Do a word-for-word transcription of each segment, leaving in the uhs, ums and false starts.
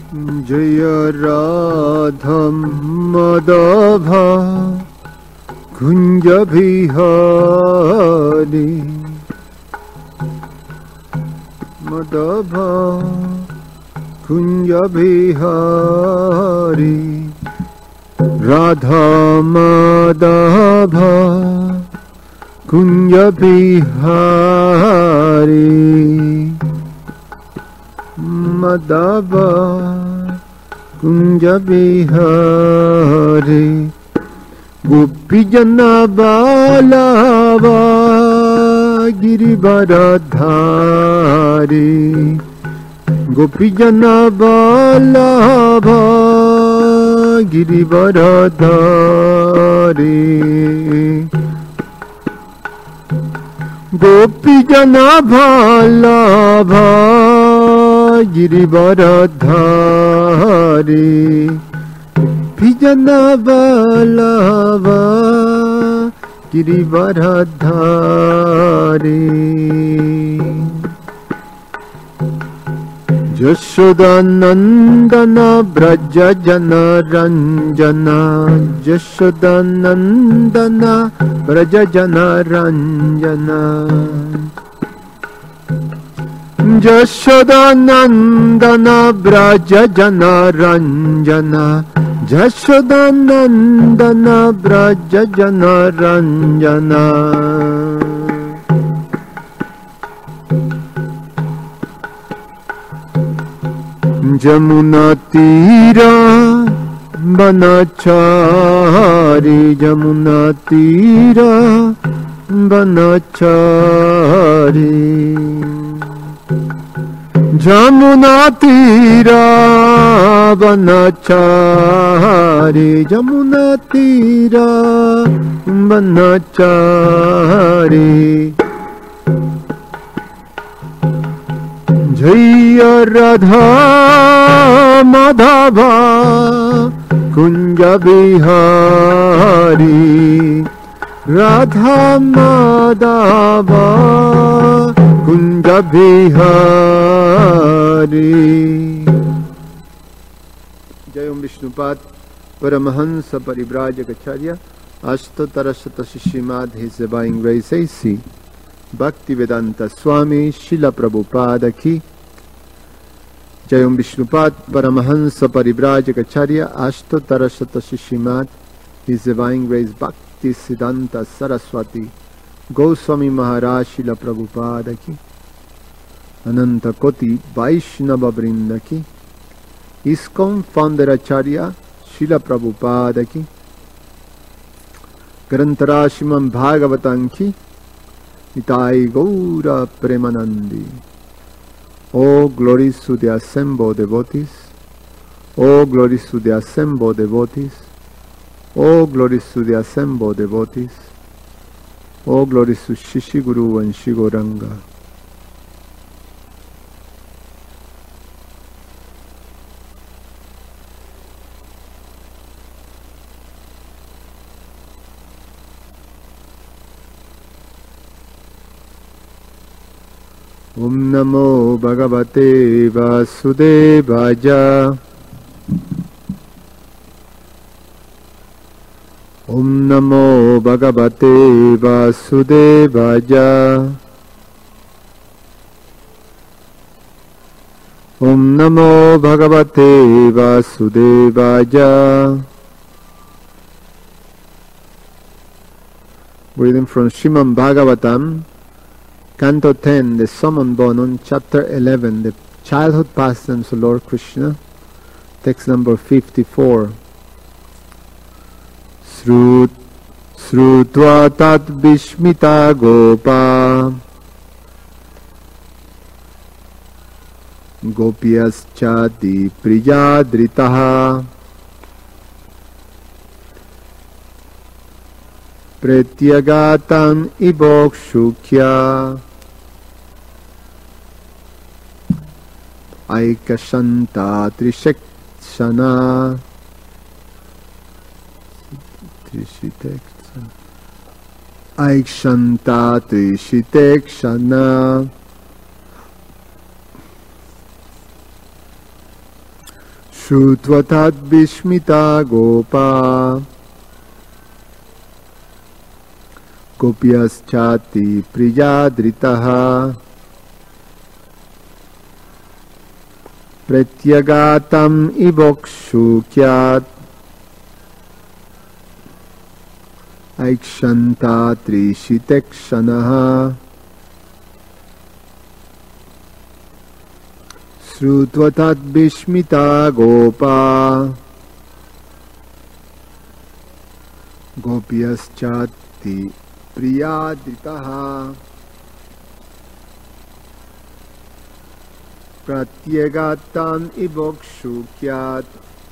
जय राधा माधवा कुंज बिहारी माधवा कुंज बिहारी राधा माधवा कुंज बिहारी माधवा कुंज बिहारी गोपी जना बालावा गिरिवरधारी गोपी जना बालावा गिरिवरधारी गोपी जना बालावा गिरिवरधारी जना बालावा गिरिवरधारी यशोदानंदन ब्रज जन रंजन यशोदानंदन ब्रज जन रंजन यशोदानंदन ब्रज जन रंजन यशोदानंदन ब्रज जन रंजन जमुना तीरा बनचारी जमुना तीरा बनचारी जमुना तीरा बनचारी जमुना तीरा बनचारी जय राधा माधवा कुंज बिहारी राधा माधवा कुंज बिहारी। जय ओम विष्णुपाद परमहंस परिव्राजकाचार्य अष्टोत्तर शत शिष्यमाद His Divine Grace A C Bhaktivedanta Swami Srila Prabhupada की जय ओम विष्णुपाद परमहंस परिव्राजकाचार्य अष्टोत्तर शत शिष्यमाद His Divine Grace Bhakti Siddhanta Saraswati Goswami Maharaj Srila Prabhupada की अनंत कोटि वैष्णव वृंद की ISKCON founder Acharya Srila Prabhupada की ग्रंथराशिमं भागवतं की Nitai Gaura Premanandi. Oh, glories to the assembled devotees. Oh, glories to the assembled devotees. Oh, glories to the assembled devotees. Oh, glories to Shishi Guru and Shigoranga. Om Namo Bhagavate Vasudevaya. Om Namo Bhagavate Vasudevaya. Om Namo Bhagavate Vasudevaya. Reading from Srimad Bhagavatam, Canto ten, the Summon Bonum, Chapter eleven, the Childhood Pastimes of Lord Krishna, text number fifty-four. Srut Srutva tat Vishmita Gopa Gopyaschati Priyadritaha Pretyagatan Ibokshukya Aikashanta Trishekshana Trishiteksha Aikshanta Trishitekshana Shrutva tad vishmita gopa gopyaschati priyadritaha pratyagatam ivokshukyat aikshanta trishiteksanaha Shrutva tad vishmita gopa gopyaschati priyadritaha pratyagatam ivokshukyat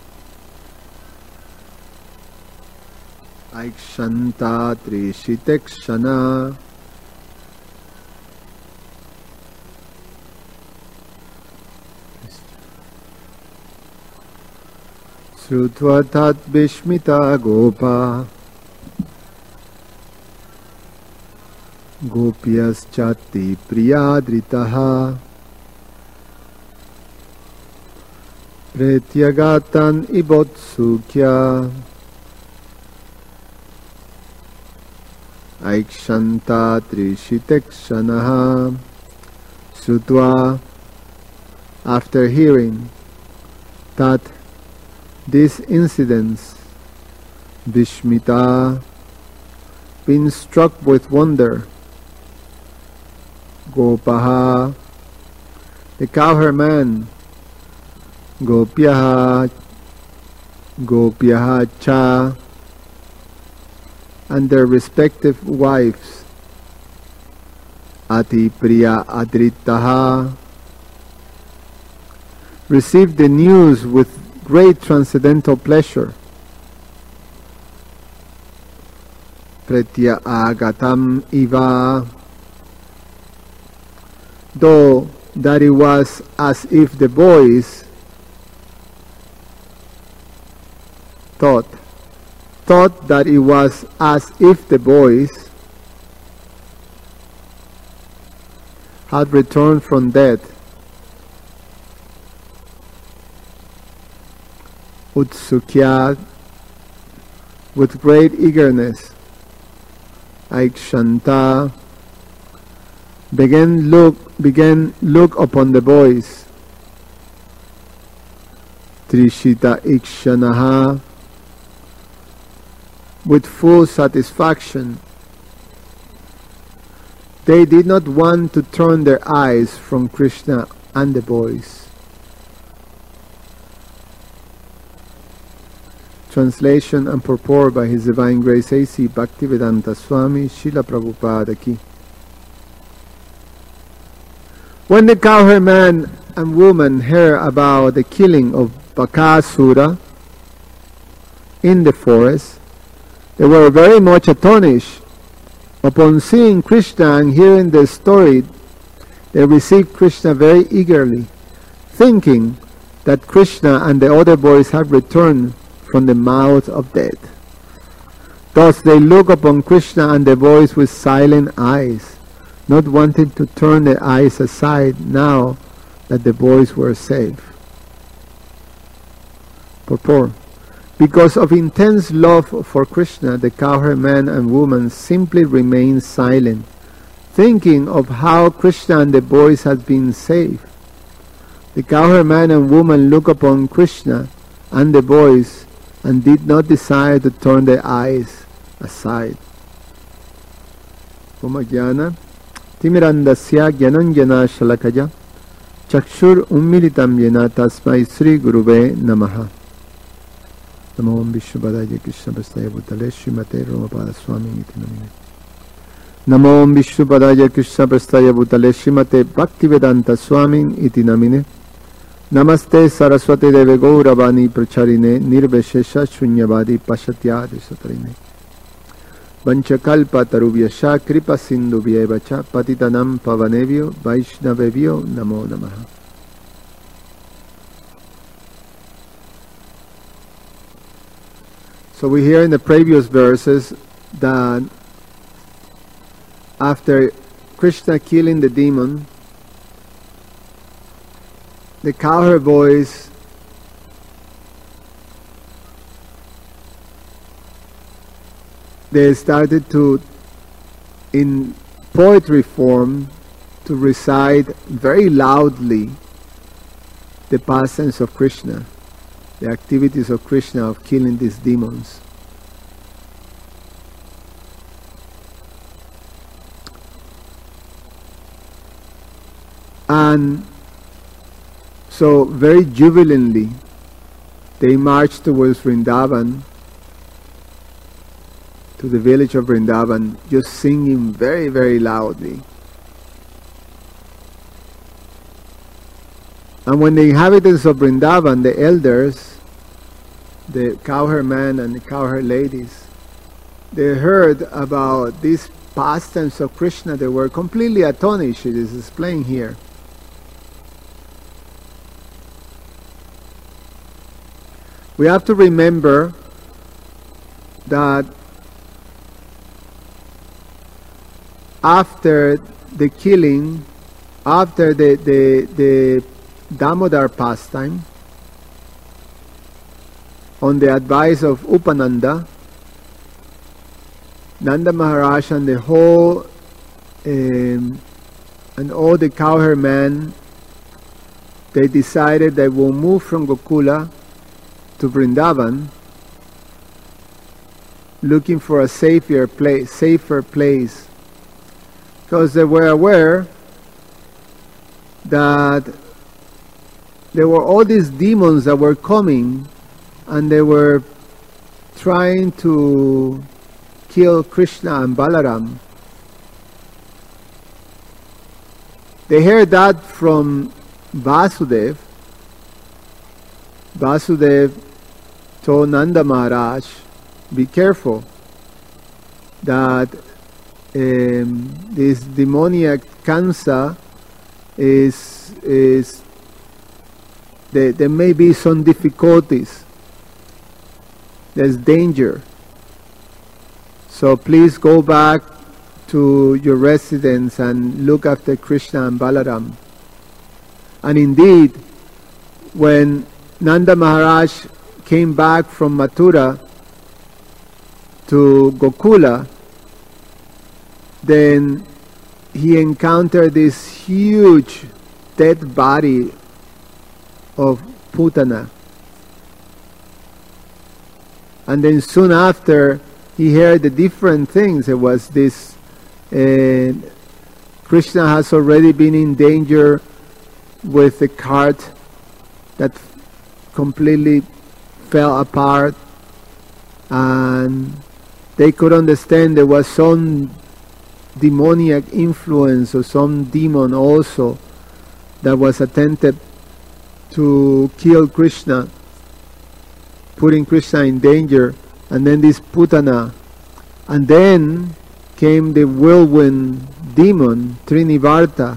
aikshanta trishiteksana Shrutva tad vishmita gopa gopyaschati priyadritaha pretyagatan ivotsukya aikshanta trishiteksanaha. Shrutva, after hearing that these incidents, Vishmita, being struck with wonder, Gopaha, the cowherd man, Gopyaha, Gopyaha cha, and their respective wives, Ati Priya Adritaha, received the news with great transcendental pleasure. Pretya agatam iva, though that it was as if the boys thought, thought that it was as if the boys had returned from death. Utsukya, with great eagerness, Aikshanta, began look began look upon the boys. Trishita ikshanaha, with full satisfaction. They did not want to turn their eyes from Krishna and the boys. Translation and purport by His Divine Grace A C Bhaktivedanta Swami Srila Prabhupada Ki. When the cowherd man and woman heard about the killing of Bakasura in the forest, they were very much astonished. Upon seeing Krishna and hearing the story, they received Krishna very eagerly, thinking that Krishna and the other boys had returned from the mouth of death. Thus they look upon Krishna and the boys with silent eyes, not wanting to turn their eyes aside now that the boys were safe. Purport. Because of intense love for Krishna, the cowherd man and woman simply remained silent, thinking of how Krishna and the boys had been saved. The cowherd man and woman looked upon Krishna and the boys and did not desire to turn their eyes aside. Omajnana timirandasya gyananjana shalakaya chakshur ummilitam yena tasmai Sri Guruve namaha. Namo Om Vishnupadaya Krishna Prasthaya Bhutale Srimate Romapada Swami iti namine. Namo Om Vishnupadaya Krishna Prasthaya Bhutale Srimate Bhaktivedanta Swami iti namine. Namaste Saraswati Deve Gauravani Pracharine Nirveshesha Shunyavadi Pashatyadi Satarine. Vanchakalpa Tarubhyasha Kripa Sindhu Vyevacha Patitanam Pavanevyo Vaishnavevyo Namo Namaha. So we hear in the previous verses that after Krishna killing the demon, the cowherd boys they started to, in poetry form, to recite very loudly the pastimes of Krishna, the activities of Krishna of killing these demons. And so very jubilantly they marched towards Vrindavan, to the village of Vrindavan, just singing very, very loudly. And when the inhabitants of Vrindavan, the elders, the cowherd men and the cowherd ladies, they heard about these pastimes of Krishna, they were completely astonished. It is explained here. We have to remember that after the killing, after the, the, the Damodar pastime, on the advice of Upananda, Nanda Maharaj and the whole um, and all the cowherd men, they decided they will move from Gokula to Vrindavan, looking for a safer place, safer place, because they were aware that there were all these demons that were coming, and they were trying to kill Krishna and Balaram. They heard that from Vasudev. Vasudev told Nanda Maharaj, be careful that um, this demoniac Kamsa is, is there, there may be some difficulties, there's danger, so please go back to your residence and look after Krishna and Balaram. And indeed, when Nanda Maharaj came back from Mathura to Gokula, then he encountered this huge dead body of Putana. And then soon after, he heard the different things. It was this, uh, Krishna has already been in danger with the cart that completely fell apart, and they could understand there was some demoniac influence or some demon also that was attempted to kill Krishna, putting Krishna in danger. And then this Putana, and then came the whirlwind demon Trinivarta,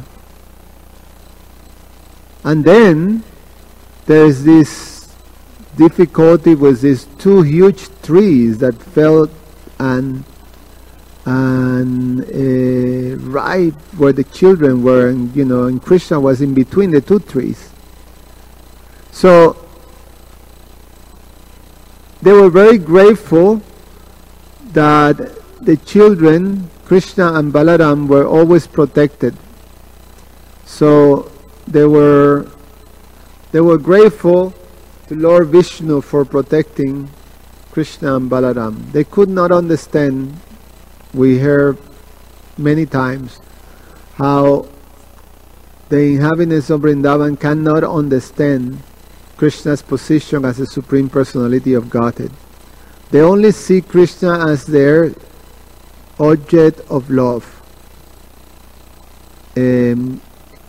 and then there's this difficulty with these two huge trees that fell and and uh, right where the children were, and you know, and Krishna was in between the two trees. So they were very grateful that the children, Krishna and Balaram, were always protected. So they were they were grateful to Lord Vishnu for protecting Krishna and Balaram. They could not understand, we heard many times, how the inhabitants of Vrindavan cannot understand Krishna's position as the Supreme Personality of Godhead. They only see Krishna as their object of love. Um,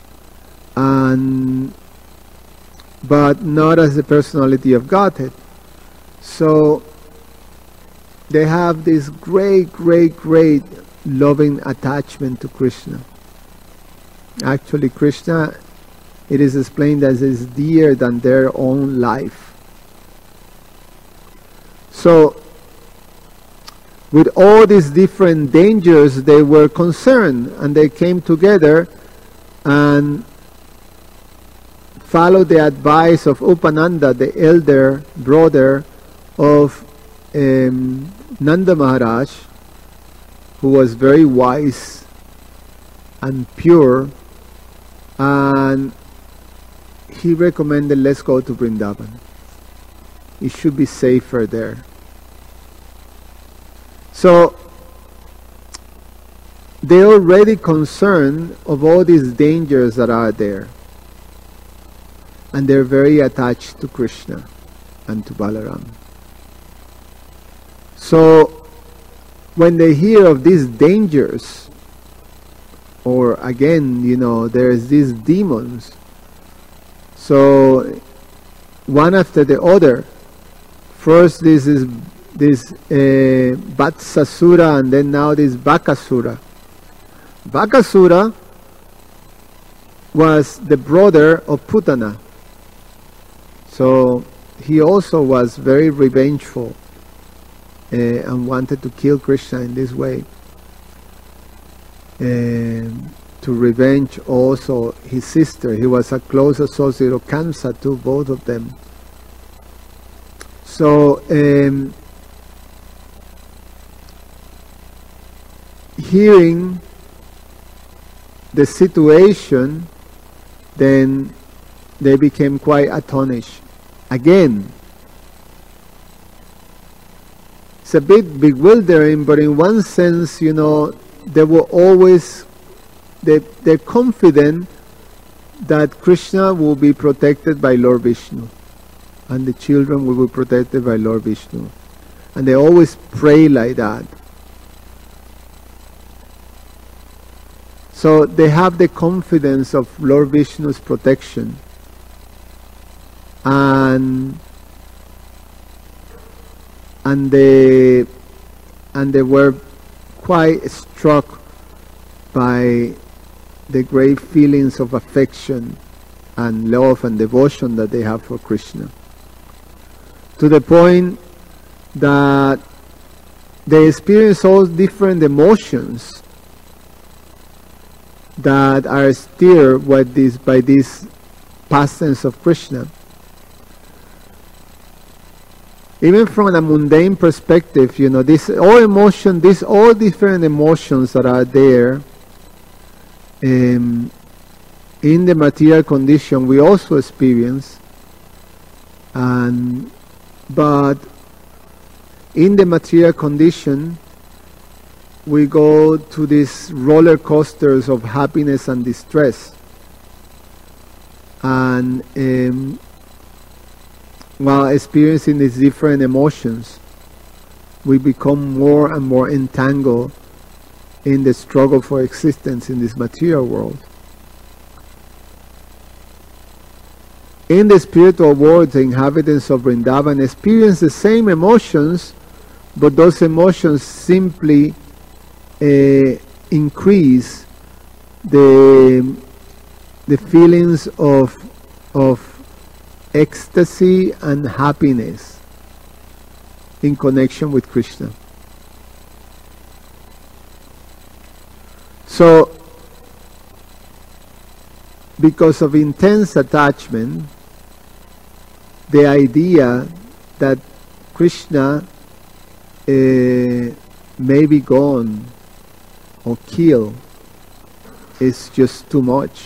and but not as the personality of Godhead. So they have this great, great, great loving attachment to Krishna. Actually, Krishna, it is explained as is dear than their own life. So, with all these different dangers, they were concerned, and they came together and followed the advice of Upananda, the elder brother of um, Nanda Maharaj, who was very wise and pure, and he recommended, let's go to Vrindavan. It should be safer there. So they're already concerned of all these dangers that are there, and they're very attached to Krishna and to Balaram. So when they hear of these dangers, or again, you know, there's these demons, so one after the other, first this is this uh, Vatsasura, and then now this Bakasura. Bakasura was the brother of Putana, so he also was very revengeful uh, and wanted to kill Krishna in this way, and to revenge also his sister. He was a close associate of Kamsa to both of them. So um, hearing the situation, then they became quite astonished. Again, it's a bit bewildering, but in one sense, you know, they were always, they, they're confident that Krishna will be protected by Lord Vishnu, and the children will be protected by Lord Vishnu. And they always pray like that. So they have the confidence of Lord Vishnu's protection. And and they and they were quite struck by the great feelings of affection and love and devotion that they have for Krishna, to the point that they experience all different emotions that are stirred by this by this pastimes of Krishna. Even from a mundane perspective, you know, this all emotion, these all different emotions that are there um, in the material condition, we also experience. And but in the material condition, we go to these roller coasters of happiness and distress, and um, while experiencing these different emotions, we become more and more entangled in the struggle for existence in this material world. In the spiritual world, the inhabitants of Vrindavan experience the same emotions, but those emotions simply uh, increase the the feelings of of ecstasy and happiness in connection with Krishna. So, because of intense attachment, the idea that Krishna uh, may be gone or killed is just too much.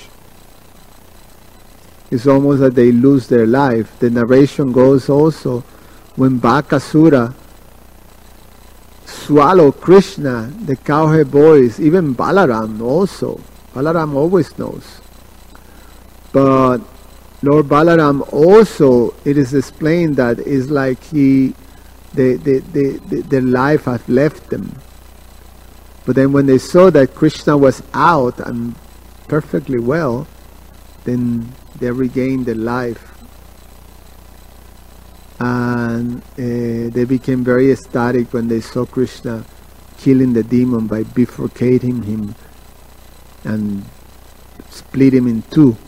It's almost that they lose their life. The narration goes also, when Bakasura swallowed Krishna, the cowherd boys, even Balaram also. Balaram always knows. But Lord Balaram also, it is explained that it's like he, the, the, the, the, their life has left them. But then when they saw that Krishna was out and perfectly well, then they regained their life, and uh, they became very ecstatic when they saw Krishna killing the demon by bifurcating him and split him in two.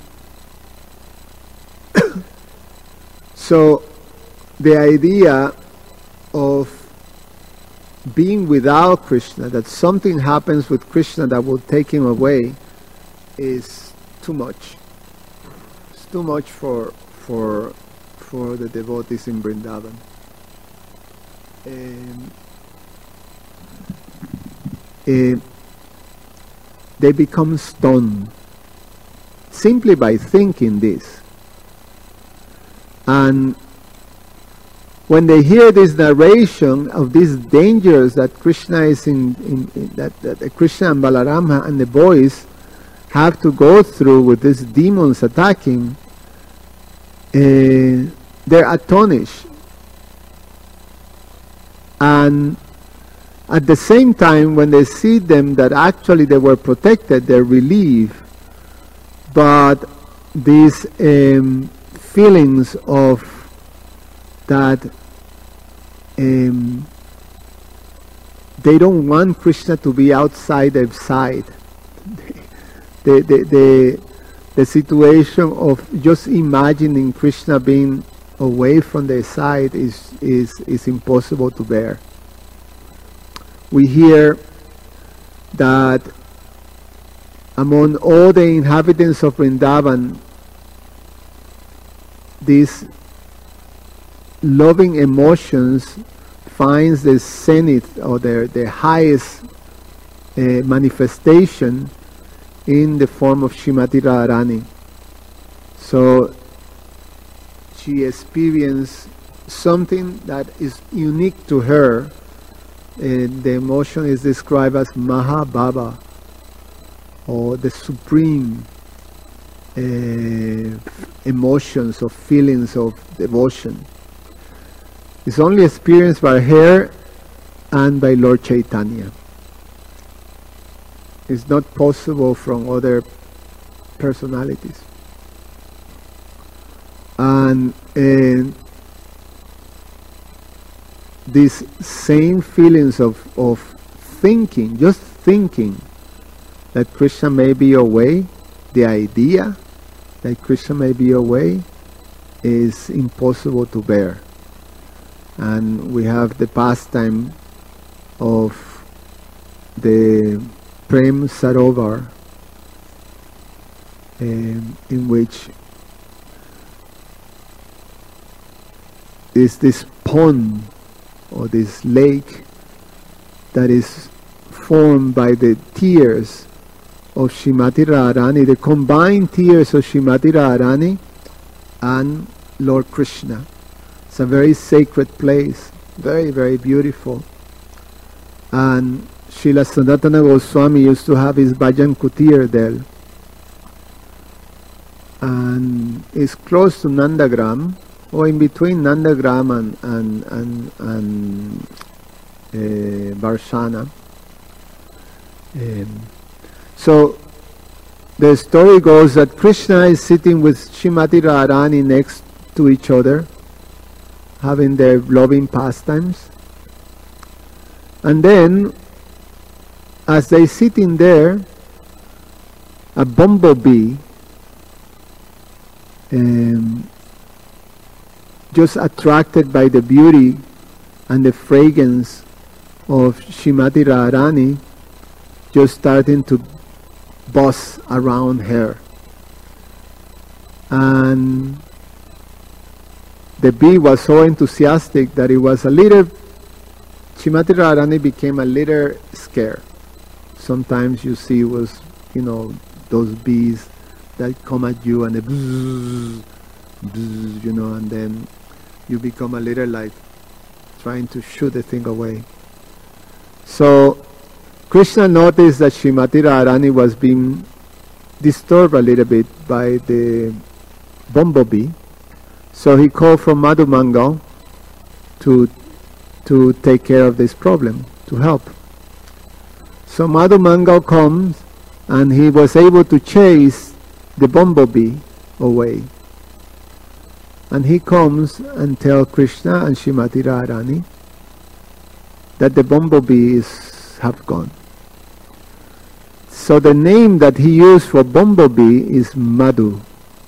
So the idea of being without Krishna, that something happens with Krishna that will take him away, is too much. Too much for for for the devotees in Vrindavan. Um, uh, they become stunned simply by thinking this. And when they hear this narration of these dangers that Krishna is in, in, in that, that Krishna and Balarama and the boys have to go through with these demons attacking, uh, they're astonished. And at the same time, when they see them that actually they were protected, they're relieved. But these um, feelings of that um, they don't want Krishna to be outside their side. The, the, the, the situation of just imagining Krishna being away from their side is, is, is impossible to bear. We hear that among all the inhabitants of Vrindavan, these loving emotions finds the zenith or their, their highest uh, manifestation in the form of Srimati Radharani. So she experienced something that is unique to her. And the emotion is described as Mahabhava, or the supreme uh, emotions or feelings of devotion. It's only experienced by her and by Lord Chaitanya. It's not possible from other personalities. And uh, these same feelings of, of thinking, just thinking that Krishna may be away, the idea that Krishna may be away is impossible to bear. And we have the pastime of the Prem Sarovar, um, in which is this pond or this lake that is formed by the tears of Srimati Radharani, the combined tears of Srimati Radharani and Lord Krishna. It's a very sacred place, very, very beautiful. And Srila Sanatana Goswami used to have his Bhajan Kutir there. And it's close to Nandagram, or in between Nandagram and, and, and, and uh, Varshana. Um, so the story goes that Krishna is sitting with Srimati Radharani next to each other, having their loving pastimes. And then, as they sitting there, a bumblebee um, just attracted by the beauty and the fragrance of Srimati Radharani, just starting to buzz around her. And the bee was so enthusiastic that it was a little, Srimati Radharani became a little scared. Sometimes you see was, you know, those bees that come at you and they bzzz, bzzz, you know, and then you become a little like trying to shoot the thing away. So Krishna noticed that Srimati Radharani was being disturbed a little bit by the bumblebee. So he called for Madhu Mangal to, to take care of this problem, to help. So Madhu Mangal comes and he was able to chase the bumblebee away. And he comes and tells Krishna and Srimati Radharani that the bumblebees have gone. So the name that he used for bumblebee is Madhu.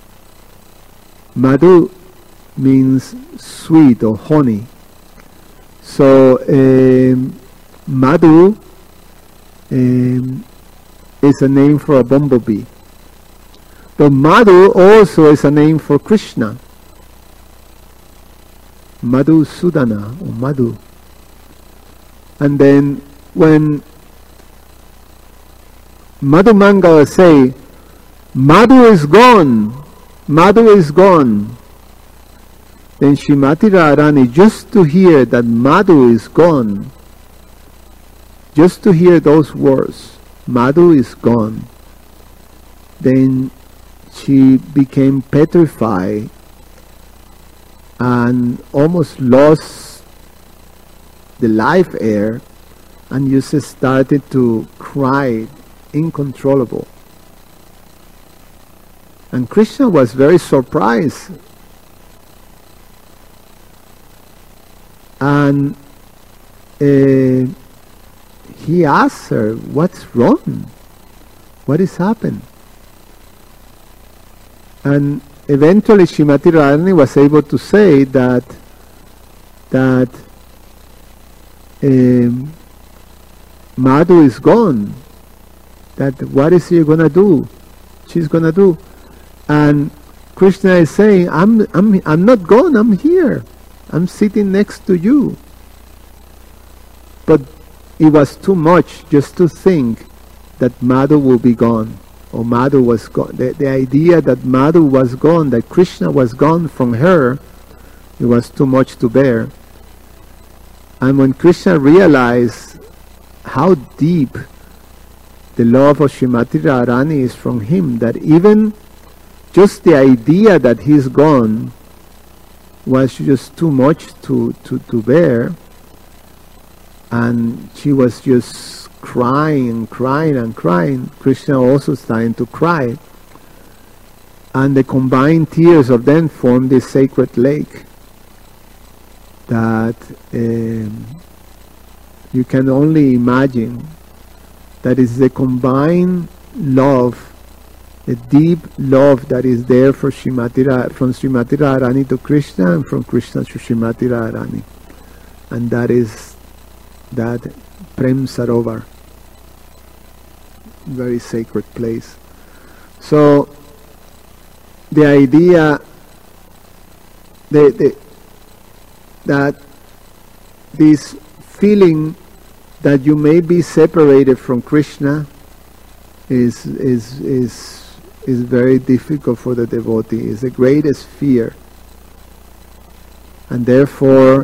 Madhu means sweet or honey. So um, Madhu um, is a name for a bumblebee. But Madhu also is a name for Krishna. Madhusudana or Madhu. And then when Madhu Mangala say, Madhu is gone, Madhu is gone. Then Srimati Radharani, just to hear that Madhu is gone, just to hear those words, Madhu is gone, then she became petrified and almost lost the life air, and just started to cry uncontrollable. And Krishna was very surprised. And uh, he asked her, what's wrong? What has happened? And eventually Srimati Radharani was able to say that that um, Madhu is gone. That what is she gonna do? She's gonna do. And Krishna is saying, I'm I'm I'm not gone, I'm here. I'm sitting next to you. But it was too much just to think that Madhu will be gone, or Madhu was gone. The, the idea that Madhu was gone, that Krishna was gone from her, it was too much to bear. And when Krishna realized how deep the love of Srimati Radharani is from him, that even just the idea that he's gone was just too much to, to, to bear, and she was just crying and crying and crying. Krishna also starting to cry, and the combined tears of them formed this sacred lake that um, you can only imagine. That is the combined love, the deep love that is there for Srimati Ra- from Srimati Radharani to Krishna, and from Krishna to Srimati Radharani. And that is that Prem Sarovar, very sacred place. So the idea the, the, that this feeling that you may be separated from Krishna is is is is very difficult for the devotee. It's the greatest fear, and therefore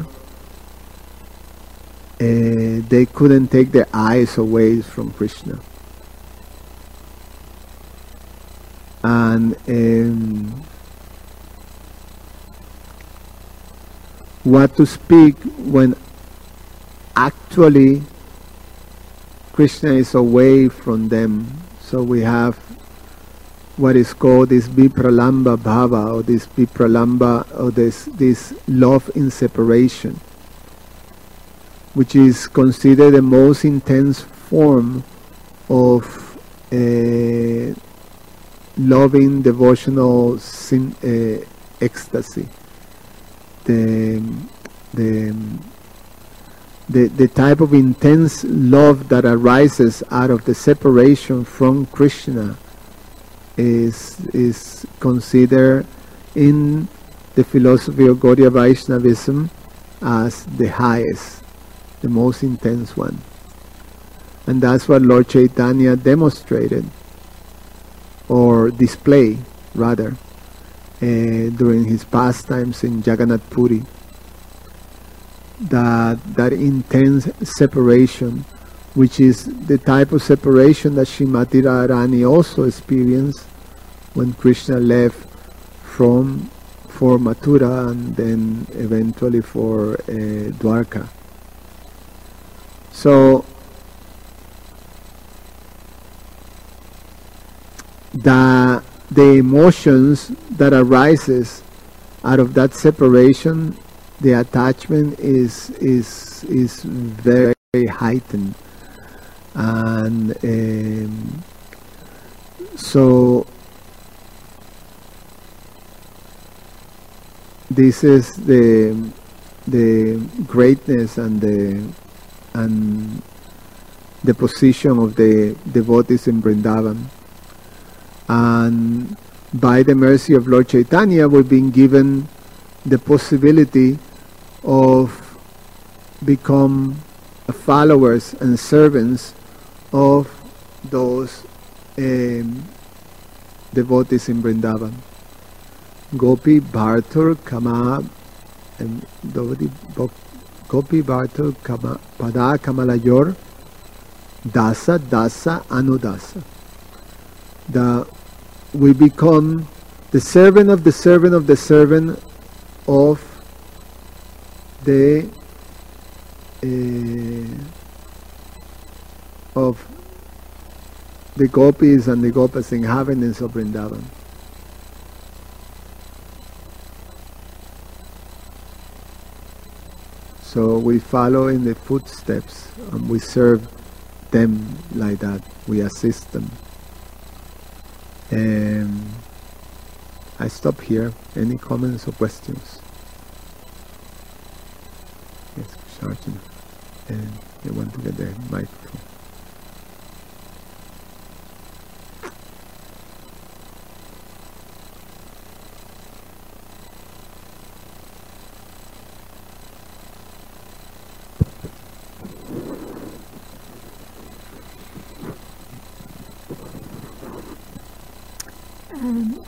uh, they couldn't take their eyes away from Krishna. And um, what to speak when actually Krishna is away from them. So we have what is called this Vipralamba Bhava, or this Vipralamba, or this, this love in separation, which is considered the most intense form of uh, loving devotional sin, uh, ecstasy. The, the, the, the type of intense love that arises out of the separation from Krishna is, is considered in the philosophy of Gaudiya Vaishnavism as the highest, the most intense one. And that's what Lord Chaitanya demonstrated, or displayed rather, uh, during his pastimes in Jagannath Puri. That, that intense separation, which is the type of separation that Srimati Radharani also experienced when Krishna left from for Mathura and then eventually for uh, Dwarka. So the the emotions that arises out of that separation, the attachment is is is very, very heightened, and um, so this is the the greatness and the and the position of the devotees in Vrindavan. And by the mercy of Lord Chaitanya, we've been given the possibility of become followers and servants of those um, devotees in Vrindavan. Gopi Bhartur Kama and devotee Gopi Bhartur Kama Pada Kamalayor Dasa Dasa Anudasa. The we become the servant of the servant of the servant of the uh, of the gopis and the gopas inhabitants of Vrindavan. So we follow in the footsteps and we serve them like that. We assist them. And I stop here. Any comments or questions? Yes, Sargent. And you want to get the microphone. Um,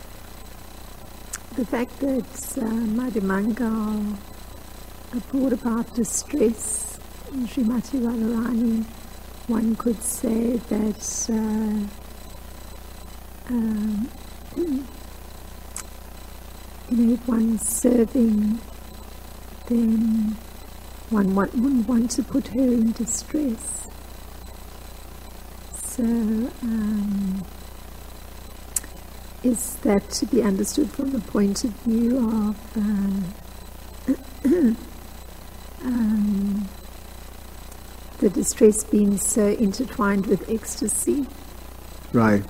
the fact that uh, Madhumanga brought about distress in Srimati Radharani, one could say that uh, um, you know, if one's serving, then one want, wouldn't want to put her in distress. So, um, is that to be understood from the point of view of uh, um, the distress being so intertwined with ecstasy? Right.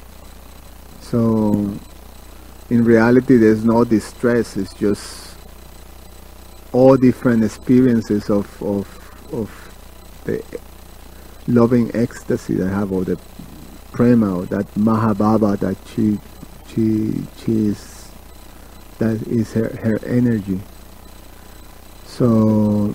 So, in reality, there's no distress. It's just all different experiences of of of the loving ecstasy that I have, or the prema, or that Mahabhava that she she she is, that is her her energy. So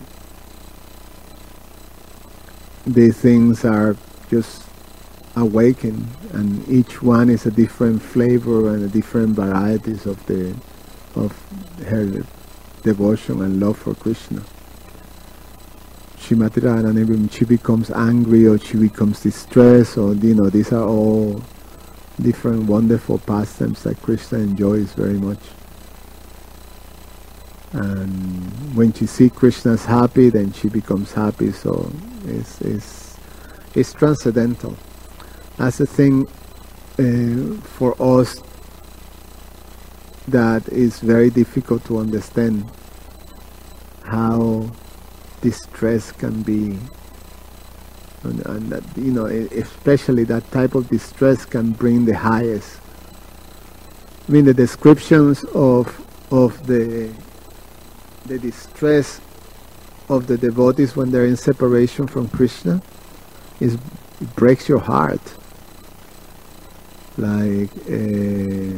these things are just awakened, and each one is a different flavor and a different varieties of the of her devotion and love for Krishna. Srimati Radharani, when she becomes angry or she becomes distressed, or you know, these are all different wonderful pastimes that Krishna enjoys very much. And when she sees Krishna's happy, then she becomes happy. So it's it's it's transcendental. That's the thing uh, for us that is very difficult to understand, how distress can be, and, and that, you know, especially that type of distress can bring the highest. I mean, the descriptions of of the the distress of the devotees when they're in separation from Krishna is, it breaks your heart. Like uh,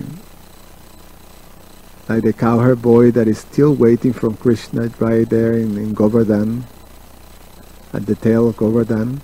like the cowherd boy that is still waiting from Krishna right there in, in Govardhan, at the tail of Govardhan.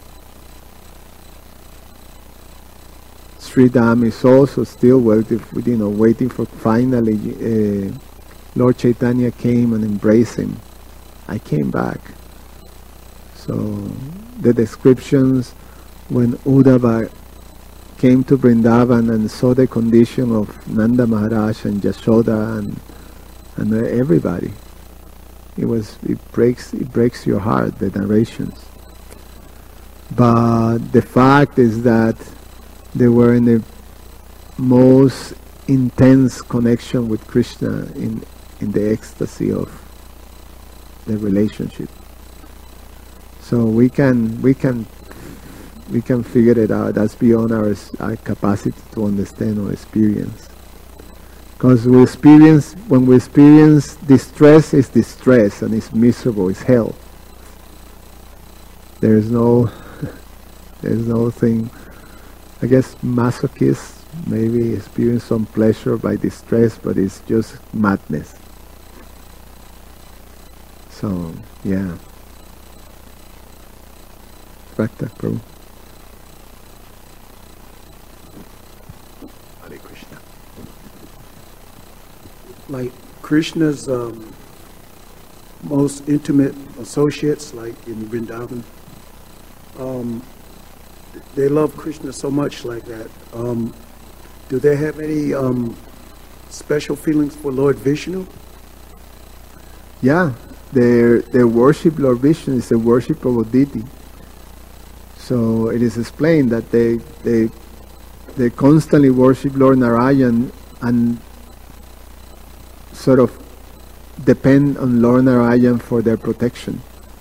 Sridham is also still waiting, you know, waiting for finally uh, Lord Chaitanya came and embraced him. I came back. So the descriptions when Uddhava came to Vrindavan and saw the condition of Nanda Maharaj and Yashoda and and everybody, it was it breaks it breaks your heart, the narrations. But the fact is that they were in the most intense connection with Krishna, in in the ecstasy of the relationship. So we can we can we can figure it out. That's beyond our, our capacity to understand or experience. Because we experience, when we experience distress, it's distress and it's miserable, it's hell. There is no, there is no thing. I guess masochists maybe experience some pleasure by distress, but it's just madness. So, yeah. Prakta, Prabhu. like Krishna's um, most intimate associates, like in Vrindavan, um, they love Krishna so much like that. Um, do they have any um, special feelings for Lord Vishnu? Yeah, their their worship Lord Vishnu is a worship of a deity. So it is explained that they they they constantly worship Lord Narayan and sort of depend on Lord Narayan for their protection.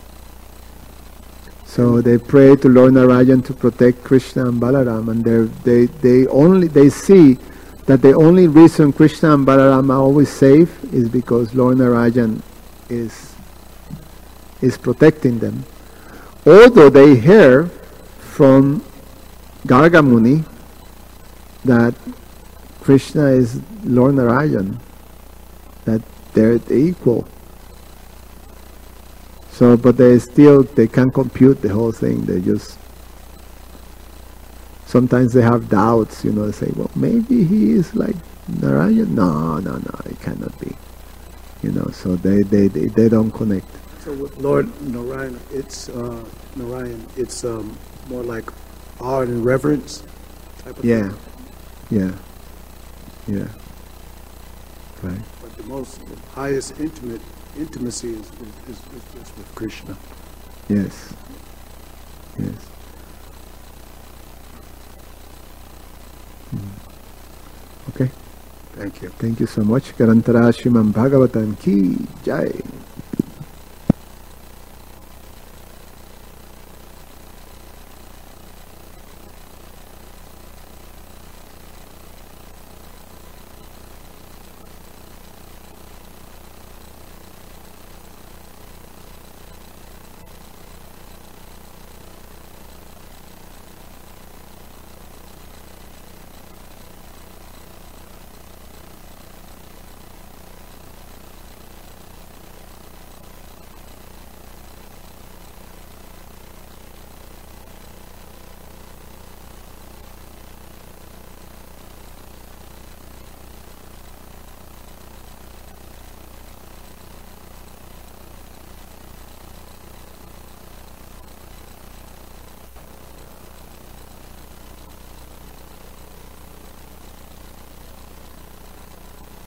So they pray to Lord Narayan to protect Krishna and Balaram, and they they only they see that the only reason Krishna and Balaram are always safe is because Lord Narayan is is protecting them. Although they hear from Garga Muni that Krishna is Lord Narayan, that they're equal. So, but they still, they can't compute the whole thing. They just, sometimes they have doubts, you know, they say, well, maybe he is like Narayan. No, no, no, it cannot be. You know, so they, they, they, they don't connect. So with Lord Narayan, it's, uh, Narayan, it's um, more like awe and reverence type of Yeah, thing. yeah, yeah, right. But the most, the highest intimate intimacy is, is, is, is with Krishna. Yes, yes. Mm. Okay, Thank you. thank you so much. Garantara Srimad Bhagavatam ki jai.